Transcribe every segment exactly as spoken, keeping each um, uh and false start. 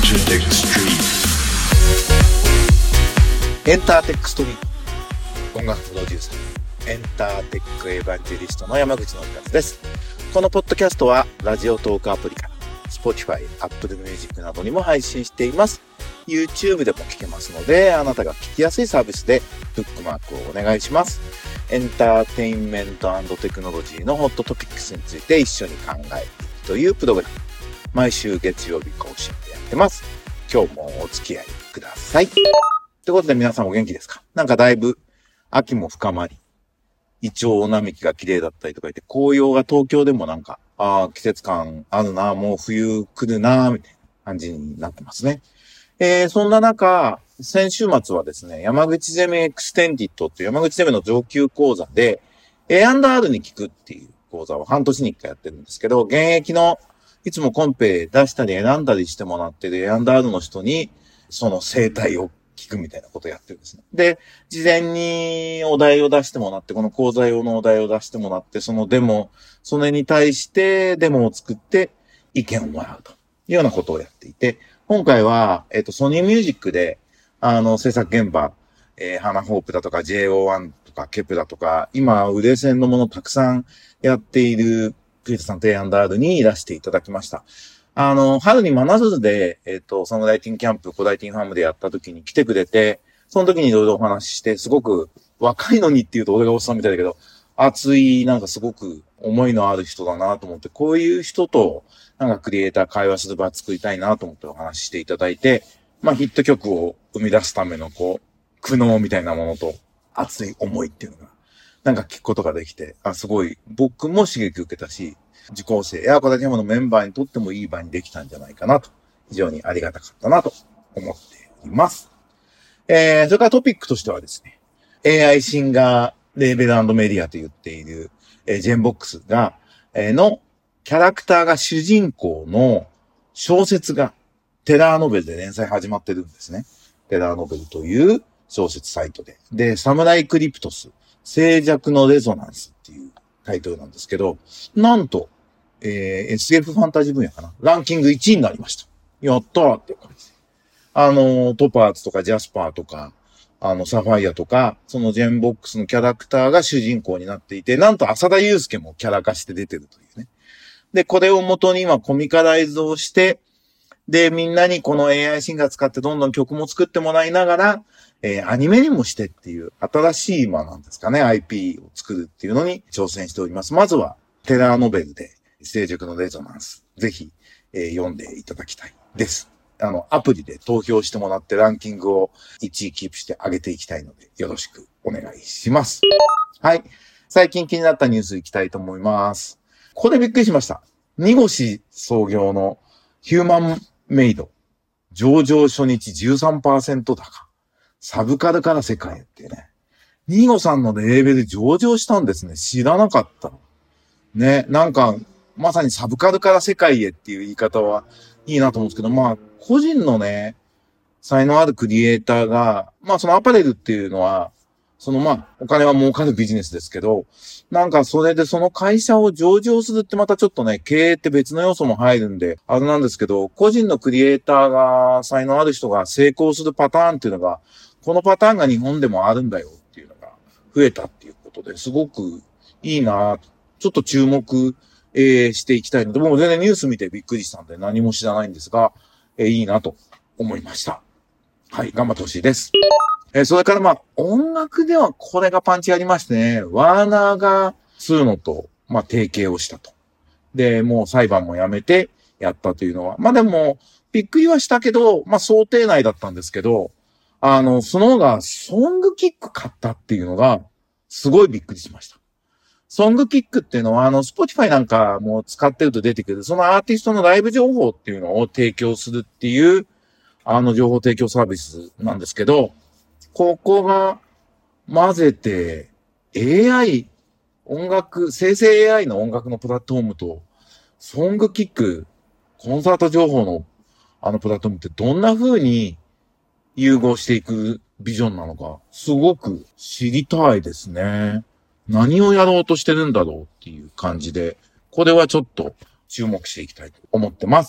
エンターテックストリート音楽プロデューサーエンターテックエヴァンジェリストの山口のりかずです。このポッドキャストはラジオトークアプリから Spotify、Apple Music などにも配信しています。 YouTube でも聞けますので、あなたが聞きやすいサービスでブックマークをお願いします。エンターテインメント&テクノロジーのホットトピックスについて一緒に考えていくというプログラム、毎週月曜日更新でやってます。今日もお付き合いください。ということで皆さんお元気ですか？なんかだいぶ秋も深まり、イチョウ並木が綺麗だったりとか言って、紅葉が東京でもなんか、ああ、季節感あるな、もう冬来るな、みたいな感じになってますね。えー、そんな中、先週末はですね、山口ゼミエクステンディットっていう山口ゼミの上級講座で、エーアンドアール に聞くっていう講座を半年に一回やってるんですけど、現役のいつもコンペ出したり選んだりしてもらってる エーアンドアール の人に、その生態を聞くみたいなことをやってるんですね。で、事前にお題を出してもらって、この講座用のお題を出してもらって、そのデモ、それに対してデモを作って意見をもらうというようなことをやっていて、今回は、えっと、ソニーミュージックで、あの、制作現場、えー、ハナホープだとか ジェイオーワン とかケプだとか、今、腕線のものたくさんやっているクリスさんと エーアンドアール にいらしていただきました。あの、春に真鶴で、えっと、ソングライティングキャンプ、コライティングファームでやった時に来てくれて、その時にいろいろお話しして、すごく若いのにって言うと俺がおっさんみたいだけど、熱い、なんかすごく思いのある人だなと思って、こういう人と、なんかクリエイター会話する場作りたいなと思ってお話ししていただいて、まあヒット曲を生み出すためのこう、苦悩みたいなものと、熱い思いっていうのが、なんか聞くことができて、あ、すごい、僕も刺激を受けたし、受講生やコラティアムのメンバーにとってもいい場にできたんじゃないかなと、非常にありがたかったなと思っています。えー、それからトピックとしてはですね、エーアイ シンガー、レーベル&メディアと言っている、えー、ジェンボックスが、えー、のキャラクターが主人公の小説がテラーノベルで連載始まってるんですね。テラーノベルという小説サイトで。で、サムライクリプトス、静寂のレゾナンスっていうタイトルなんですけど、なんと、えー、エスエフ ファンタジー分野かな。ランキングいちいになりました。やったーって感じで。あの、トパーツとかジャスパーとか、あの、サファイアとか、そのジェンボックスのキャラクターが主人公になっていて、なんと浅田祐介もキャラ化して出てるというね。で、これを元に今コミカライズをして、で、みんなにこの エーアイ シンガー使ってどんどん曲も作ってもらいながら、えー、アニメにもしてっていう新しい今なんですかね、アイピー を作るっていうのに挑戦しております。まずは、テラーノベルで、静寂のレゾナンス、ぜひ、えー、読んでいただきたいです。あの、アプリで投票してもらってランキングをいちいキープして上げていきたいので、よろしくお願いします。はい。最近気になったニュースいきたいと思います。これびっくりしました。ニゴシ創業のヒューマンメイド。上場初日 じゅうさんパーセント 高。サブカルから世界へってね。ニゴさんのレーベル上場したんですね。知らなかった。ね、なんか、まさにサブカルから世界へっていう言い方はいいなと思うんですけど、まあ、個人のね、才能あるクリエイターが、まあそのアパレルっていうのは、そのまあ、お金は儲かるビジネスですけど、なんかそれでその会社を上場するってまたちょっとね、経営って別の要素も入るんで、あれなんですけど、個人のクリエイターが、才能ある人が成功するパターンっていうのが、このパターンが日本でもあるんだよっていうのが増えたっていうことですごくいいな、ちょっと注目、えー、していきたいので、僕も全然ニュース見てびっくりしたんで何も知らないんですが、えー、いいなと思いました。はい、頑張ってほしいです。えー、それからまあ、音楽ではこれがパンチありましてね、ワーナーがスーノと、まあ、提携をしたと。で、もう裁判もやめてやったというのは、まあでも、びっくりはしたけど、まあ想定内だったんですけど、あの、その方がソングキック買ったっていうのが、すごいびっくりしました。ソングキックっていうのは、あの、Spotify なんかも使ってると出てくる、そのアーティストのライブ情報っていうのを提供するっていう、あの、情報提供サービスなんですけど、ここが混ぜて、エーアイ、音楽、生成 エーアイ の音楽のプラットフォームと、ソングキック、コンサート情報のあのプラットフォームってどんな風に融合していくビジョンなのか、すごく知りたいですね。何をやろうとしてるんだろうっていう感じで、これはちょっと注目していきたいと思ってます。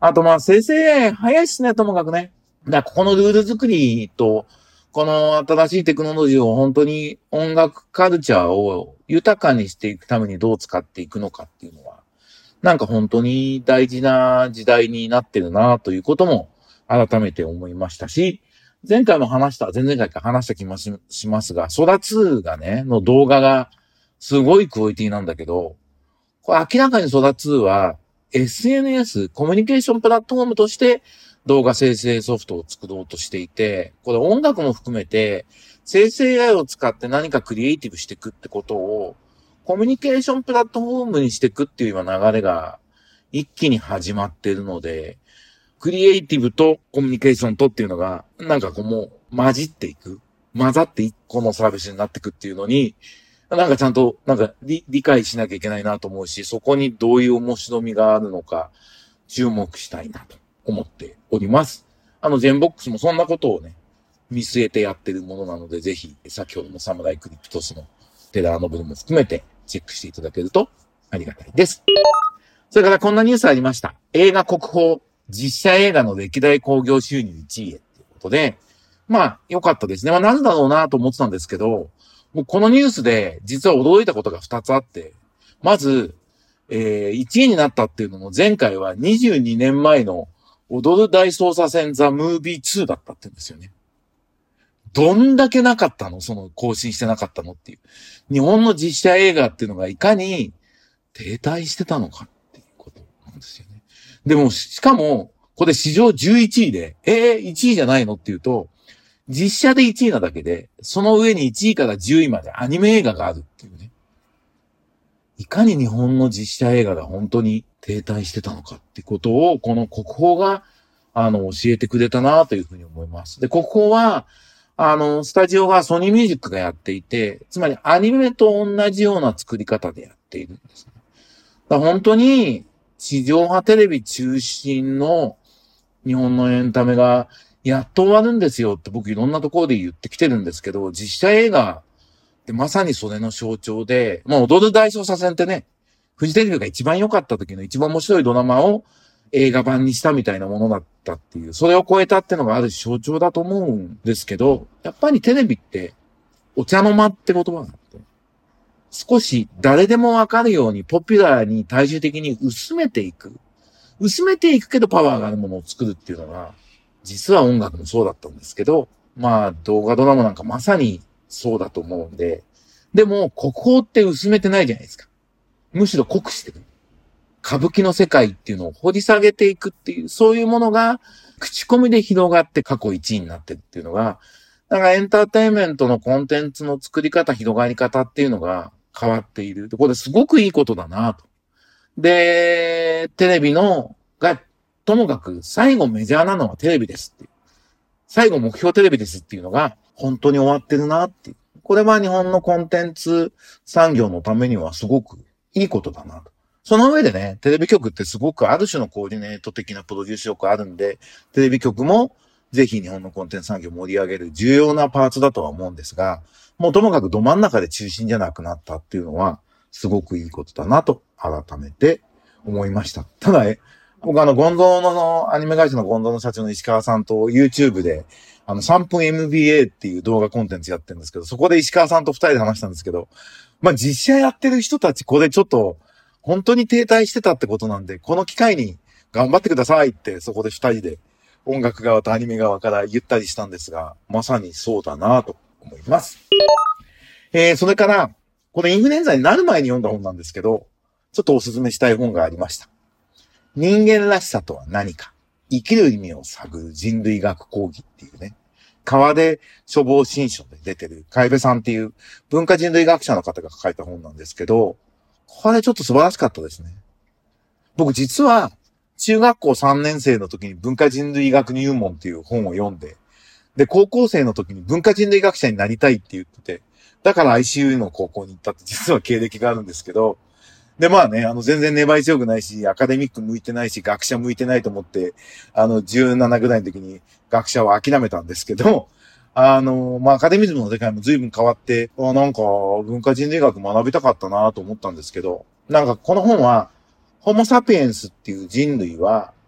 あとまあ生成 エーアイ 早いっすね、ともかくね。だからここのルール作りと、この新しいテクノロジーを本当に音楽カルチャーを豊かにしていくためにどう使っていくのかっていうのは、なんか本当に大事な時代になってるなということも改めて思いましたし、前回も話した、前々回から話した気もしますが、ソラツーがね、の動画がすごいクオリティなんだけど、これ明らかにソラツーは エスエヌエス、コミュニケーションプラットフォームとして動画生成ソフトを作ろうとしていて、これ音楽も含めて生成 エーアイ を使って何かクリエイティブしていくってことをコミュニケーションプラットフォームにしていくっていうような流れが一気に始まっているので、クリエイティブとコミュニケーションとっていうのが、なんかこうもう混じっていく。混ざって一個のサービスになっていくっていうのに、なんかちゃんとなんか 理, 理解しなきゃいけないなと思うし、そこにどういう面白みがあるのか注目したいなと思っております。あの、ジェンボックスもそんなことをね、見据えてやってるものなので、ぜひ先ほどのサムライクリプトスのテラーノブルも含めてチェックしていただけるとありがたいです。それからこんなニュースありました。映画国宝、実写映画の歴代興行収入いちいへっていうことで、まあ良かったですね。まあなんだろうなと思ってたんですけど、もうこのニュースで実は驚いたことがふたつあって、まず、えー、いちいになったっていうのも前回はにじゅうにねんまえの踊る大捜査線ザ・ムービーツーだったって言うんですよね。どんだけなかったの？その更新してなかったのっていう。日本の実写映画っていうのがいかに停滞してたのかっていうことなんですよね。でも、しかも、これ史上じゅういちいで、えー、いちいじゃないのっていうと、実写でいちいなだけで、その上にいちいからじゅういまでアニメ映画があるっていうね。いかに日本の実写映画が本当に停滞してたのかってことを、この国宝が、あの、教えてくれたなというふうに思います。で、国宝は、あの、スタジオがソニーミュージックがやっていて、つまりアニメと同じような作り方でやっているんですね。だから本当に、地上波テレビ中心の日本のエンタメがやっと終わるんですよって僕いろんなところで言ってきてるんですけど、実写映画ってまさにそれの象徴で、まあ踊る大捜査線ってね、フジテレビが一番良かった時の一番面白いドラマを映画版にしたみたいなものだったっていう、それを超えたってのがある象徴だと思うんですけど、やっぱりテレビってお茶の間って言葉があって、少し誰でもわかるようにポピュラーに大衆的に薄めていく。薄めていくけどパワーがあるものを作るっていうのが、実は音楽もそうだったんですけど、まあ動画ドラマなんかまさにそうだと思うんで、でも国宝って薄めてないじゃないですか。むしろ濃くしてる。歌舞伎の世界っていうのを掘り下げていくっていう、そういうものが口コミで広がって過去いちいになってるっていうのが、だからエンターテインメントのコンテンツの作り方、広がり方っていうのが変わっている。これすごくいいことだなと。で、テレビの、が、ともかく最後メジャーなのはテレビですっていう。最後目標テレビですっていうのが本当に終わってるなっていう。これは日本のコンテンツ産業のためにはすごくいいことだなと。その上でね、テレビ局ってすごくある種のコーディネート的なプロデュース力あるんで、テレビ局もぜひ日本のコンテンツ産業を盛り上げる重要なパーツだとは思うんですが、もうともかくど真ん中で中心じゃなくなったっていうのは、すごくいいことだなと改めて思いました。ただ、僕あの、ゴンゾーのアニメ会社のゴンゾーの社長の石川さんと YouTube で、あの、さんぷん エムビーエー っていう動画コンテンツやってるんですけど、そこで石川さんとふたりで話したんですけど、まあ、実写やってる人たち、これちょっと、本当に停滞してたってことなんで、この機会に頑張ってくださいって、そこでふたりで音楽側とアニメ側から言ったりしたんですが、まさにそうだなと思います。えー、それから、これインフルエンザになる前に読んだ本なんですけど、ちょっとお勧めしたい本がありました。人間らしさとは何か、生きる意味を探る人類学講義っていうね、川出処方新書で出てる海部さんっていう文化人類学者の方が書いた本なんですけど、これちょっと素晴らしかったですね。僕実は中学校さんねん生の時に文化人類学入門っていう本を読んで、で、高校生の時に文化人類学者になりたいって言ってて、だから アイシーユー の高校に行ったって実は経歴があるんですけど、で、まあね、あの、全然粘り強くないし、アカデミック向いてないし、学者向いてないと思って、あの、じゅうななぐらいの時に学者を諦めたんですけど、あの、まあ、アカデミズムの世界も随分変わって、あなんか、文化人類学学びたかったなと思ったんですけど、なんかこの本は、ホモサピエンスっていう人類は、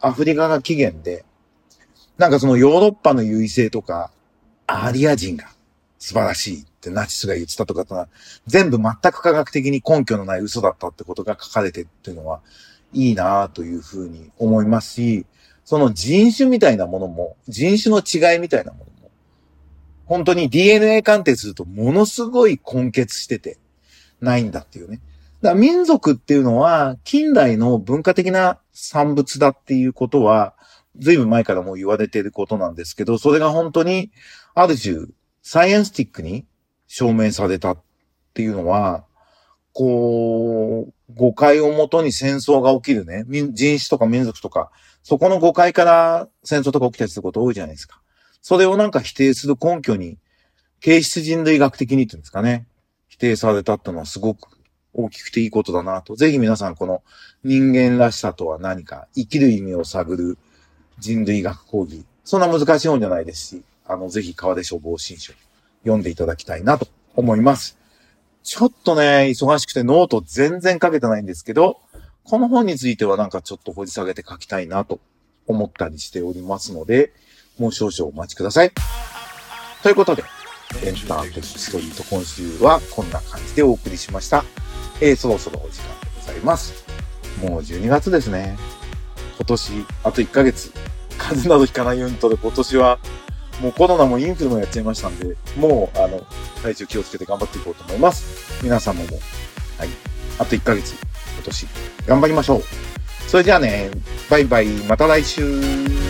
アフリカが起源で、なんかそのヨーロッパの優位性とか、アリア人が素晴らしいってナチスが言ってたとかってのは、全部全く科学的に根拠のない嘘だったってことが書かれてるっていうのは、いいなというふうに思いますし、その人種みたいなものも、人種の違いみたいなものも、本当に ディーエヌエー 鑑定するとものすごい根結してて、ないんだっていうね。だから民族っていうのは、近代の文化的な産物だっていうことは、ずいぶん前からもう言われていることなんですけど、それが本当に、ある種、サイエンスティックに証明されたっていうのは、こう、誤解をもとに戦争が起きるね。人種とか民族とか、そこの誤解から戦争とか起きたりすること多いじゃないですか。それをなんか否定する根拠に、形質人類学的にっていうんですかね。否定されたってのはすごく大きくていいことだなと。ぜひ皆さんこの人間らしさとは何か、生きる意味を探る人類学講義。そんな難しい本じゃないですし、あの、ぜひ川出処方新書読んでいただきたいなと思います。ちょっとね、忙しくてノート全然書けてないんですけど、この本についてはなんかちょっと掘り下げて書きたいなと思ったりしておりますので、もう少々お待ちください。ということで、エンターテックストリート今週はこんな感じでお送りしました。えー、そろそろお時間でございます。もうじゅうにがつですね。今年、あといっかげつ。風邪などひかないようにとで今年は、もうコロナもインフルもやっちゃいましたんで、もう、あの、体調気をつけて頑張っていこうと思います。皆様も、はい。あといっかげつ、今年、頑張りましょう。それじゃあね、バイバイ、また来週。